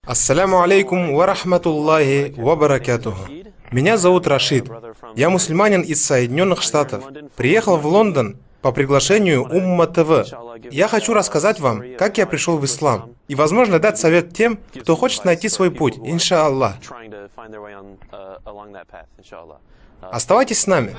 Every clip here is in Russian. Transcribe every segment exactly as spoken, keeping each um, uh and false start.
Ассаляму алейкум ва рахматуллахи ва баракатуху. Меня зовут Рашид. Я мусульманин из Соединенных Штатов. Приехал в Лондон по приглашению Умма ТВ. Я хочу рассказать вам, как я пришел в ислам. И, возможно, дать совет тем, кто хочет найти свой путь, иншааллах. Оставайтесь с нами.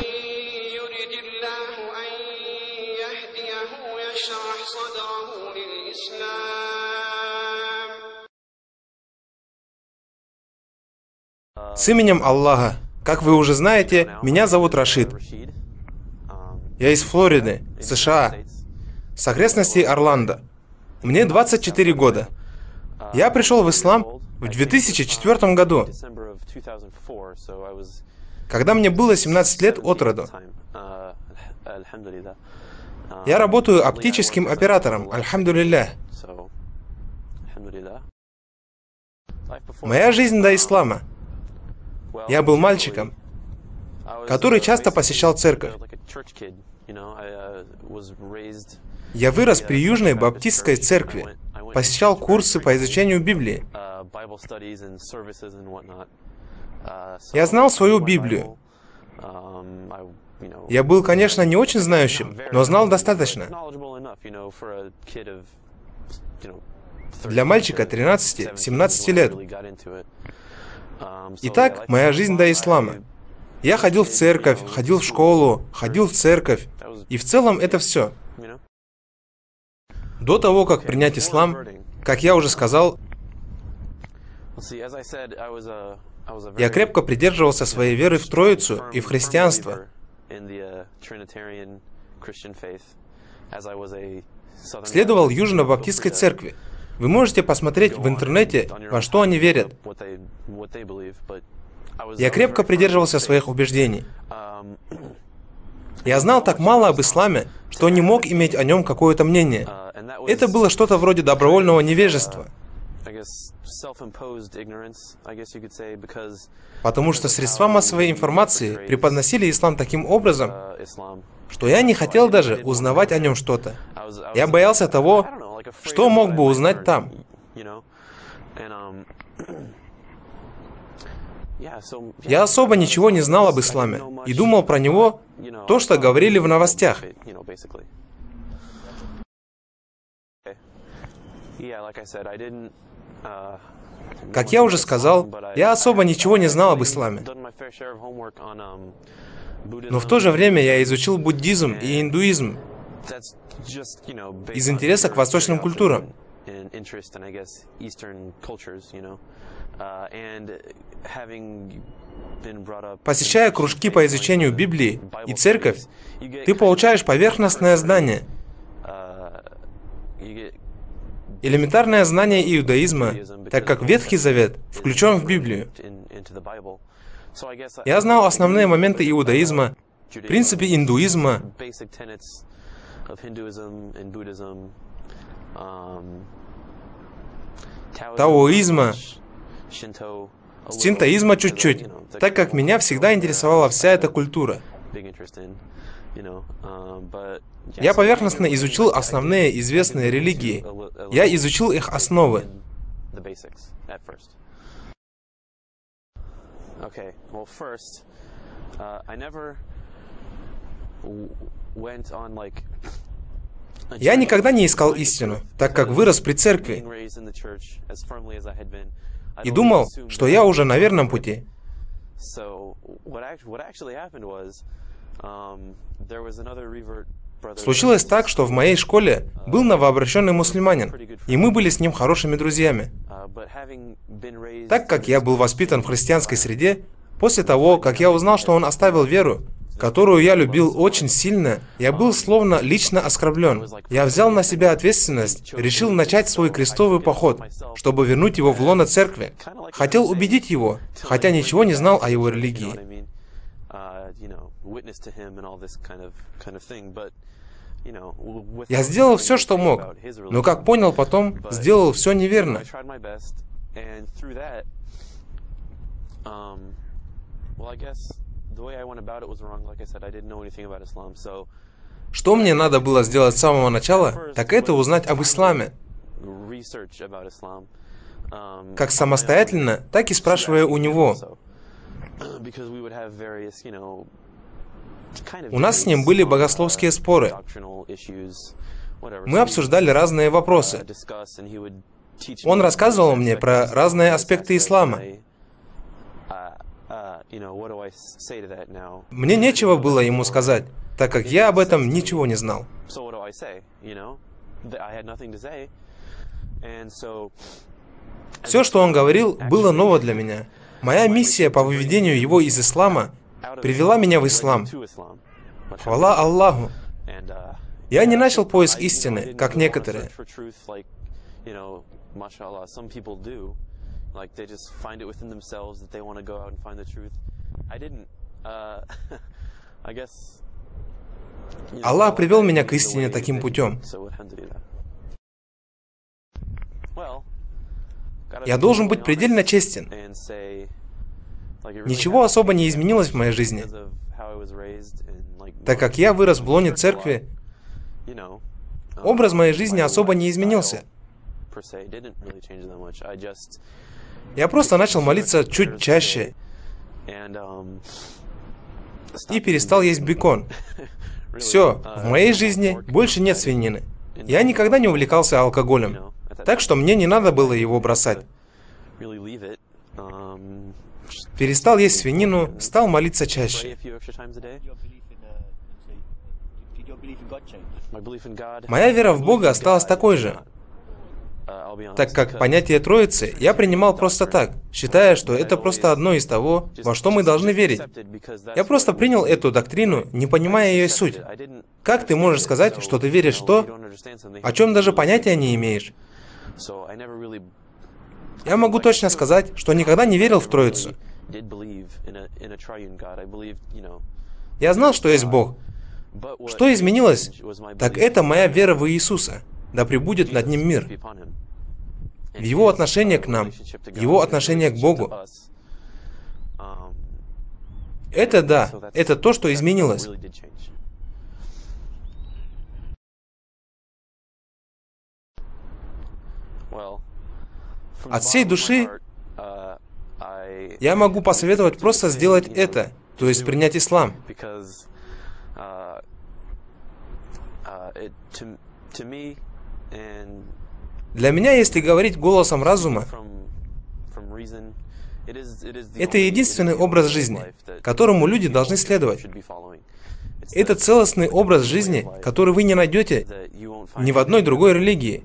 С именем Аллаха. Как вы уже знаете, меня зовут Рашид. Я из Флориды, США, с окрестностей Орландо. Мне двадцать четыре года. Я пришел в ислам в две тысячи четвёртом году, когда мне было семнадцать лет от роду. Я работаю оптическим оператором, альхамдулиллях. Моя жизнь до ислама. Я был мальчиком, который часто посещал церковь. Я вырос при Южной Баптистской церкви, посещал курсы по изучению Библии. Я знал свою Библию. Я был, конечно, не очень знающим, но знал достаточно. Для мальчика тринадцати-семнадцати лет. Итак, моя жизнь до ислама. Я ходил в церковь, ходил в школу, ходил в церковь. И в целом это все. До того, как принять ислам, как я уже сказал, я крепко придерживался своей веры в Троицу и в христианство. Следовал Южно-Баптистской церкви. Вы можете посмотреть в интернете, во что они верят. Я крепко придерживался своих убеждений. Я знал так мало об исламе, что не мог иметь о нем какое-то мнение. Это было что-то вроде добровольного невежества. Потому что средства массовой информации преподносили ислам таким образом, что я не хотел даже узнавать о нем что-то. Я боялся того, что мог бы узнать там. Я особо ничего не знал об исламе и думал про него то, что говорили в новостях. Как я уже сказал, я особо ничего не знал об исламе. Но в то же время я изучил буддизм и индуизм из интереса к восточным культурам. Посещая кружки по изучению Библии и церковь, ты получаешь поверхностное знание, элементарное знание иудаизма, так как Ветхий Завет включен в Библию. Я знал основные моменты иудаизма, принципы индуизма, таоизма, синтоизма чуть-чуть, так как меня всегда интересовала вся эта культура. Я поверхностно изучил основные известные религии. Я изучил их основы. Я никогда не искал истину, так как вырос при церкви, и думал, что я уже на верном пути. Случилось так, что в моей школе был новообращенный мусульманин, и мы были с ним хорошими друзьями. Так как я был воспитан в христианской среде, после того, как я узнал, что он оставил веру, которую я любил очень сильно, я был словно лично оскорблен. Я взял на себя ответственность, решил начать свой крестовый поход, чтобы вернуть его в лоно церкви. Хотел убедить его, хотя ничего не знал о его религии. Я сделал все, что мог, но, как понял потом, сделал все неверно. Что мне надо было сделать с самого начала, так это узнать об исламе. как самостоятельно, так и спрашивая у него. У нас с ним были богословские споры. Мы обсуждали разные вопросы. Он рассказывал мне про разные аспекты ислама. Мне нечего было ему сказать, так как я об этом ничего не знал. Все, что он говорил, было ново для меня. Моя миссия по выведению его из ислама привела меня в ислам. Хвала Аллаху. Я не начал поиск истины, как некоторые. Аллах привел меня к истине таким путем. Я должен быть предельно честен. Ничего особо не изменилось в моей жизни, так как я вырос в лоне церкви. Образ моей жизни особо не изменился. Я просто начал молиться чуть чаще и перестал есть бекон. Все, в моей жизни больше нет свинины. Я никогда не увлекался алкоголем, так что мне не надо было его бросать. Перестал есть свинину, стал молиться чаще. Моя вера в Бога осталась такой же, так как понятие Троицы я принимал просто так, считая, что это просто одно из того, во что мы должны верить. Я просто принял эту доктрину, не понимая ее суть. Как ты можешь сказать, что ты веришь в то, о чем даже понятия не имеешь? Я могу точно сказать, что никогда не верил в Троицу. Я знал, что есть Бог. Что изменилось? Так это моя вера в Иисуса. Да пребудет над Ним мир. В Его отношение к нам, Его отношение к Богу. Это да, это то, что изменилось. От всей души я могу посоветовать просто сделать это, то есть принять ислам. Для меня, если говорить голосом разума, это единственный образ жизни, которому люди должны следовать. Это целостный образ жизни, который вы не найдете ни в одной другой религии.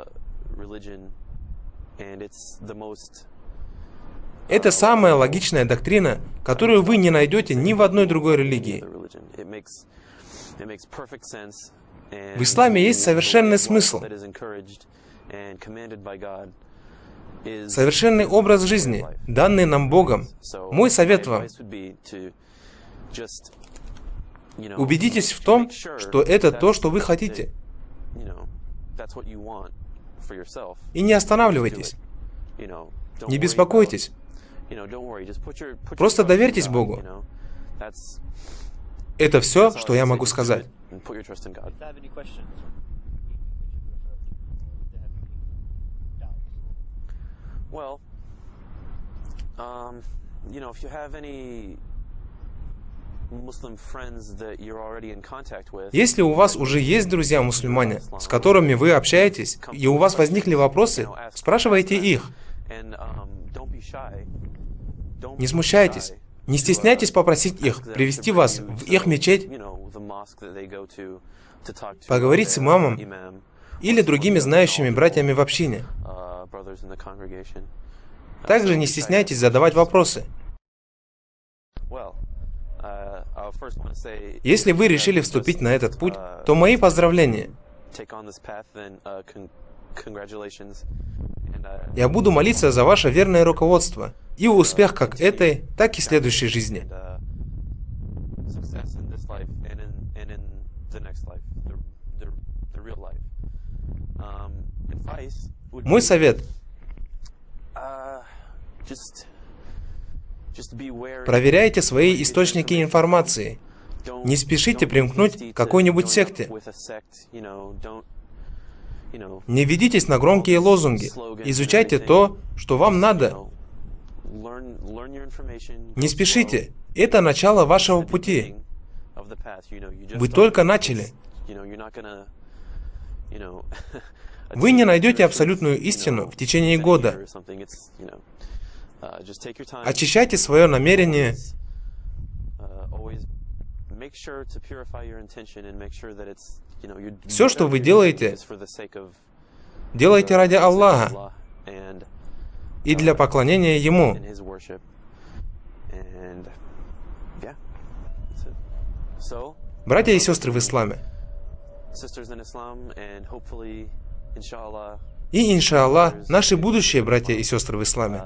Это самая логичная доктрина, которую вы не найдете ни в одной другой религии. В исламе есть совершенный смысл, совершенный образ жизни, данный нам Богом. Мой совет вам: убедитесь в том, что это то, что вы хотите. И не останавливайтесь. Не беспокойтесь. Просто доверьтесь Богу. Это все, что я могу сказать. Если у вас уже есть друзья-мусульмане, с которыми вы общаетесь, и у вас возникли вопросы, спрашивайте их. Не смущайтесь. Не стесняйтесь попросить их привести вас в их мечеть, поговорить с имамом или другими знающими братьями в общине. Также не стесняйтесь задавать вопросы. Если вы решили вступить на этот путь, то мои поздравления. Я буду молиться за ваше верное руководство и успех как этой, так и следующей жизни. Мой совет: проверяйте свои источники информации. Не спешите примкнуть к какой-нибудь секте. Не ведитесь на громкие лозунги. Изучайте то, что вам надо. Не спешите. Это начало вашего пути. Вы только начали. Вы не найдете абсолютную истину в течение года. Очищайте свое намерение. Все, что вы делаете, делайте ради Аллаха и для поклонения Ему. Братья и сестры в исламе, и, иншаллах, наши будущие братья и сестры в исламе,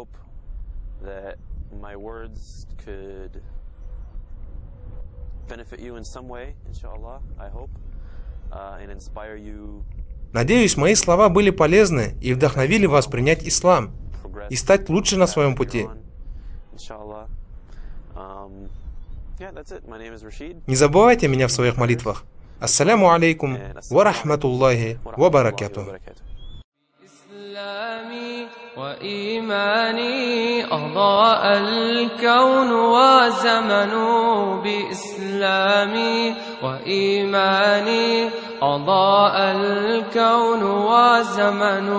надеюсь, мои слова были полезны и вдохновили вас принять ислам и стать лучше на своем пути. Не забывайте меня в своих молитвах. Ассаляму алейкум ва рахматуллахи ва баракатуху. وإيماني أضاء الكون وزمن بإسلامي وإيماني أضاء الكون وزمن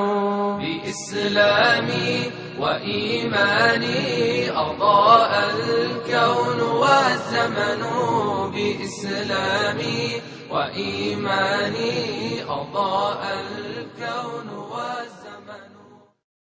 بإسلامي وإيماني أضاء الكون والزمن بإسلامي وإيماني أضاء الكون والزمن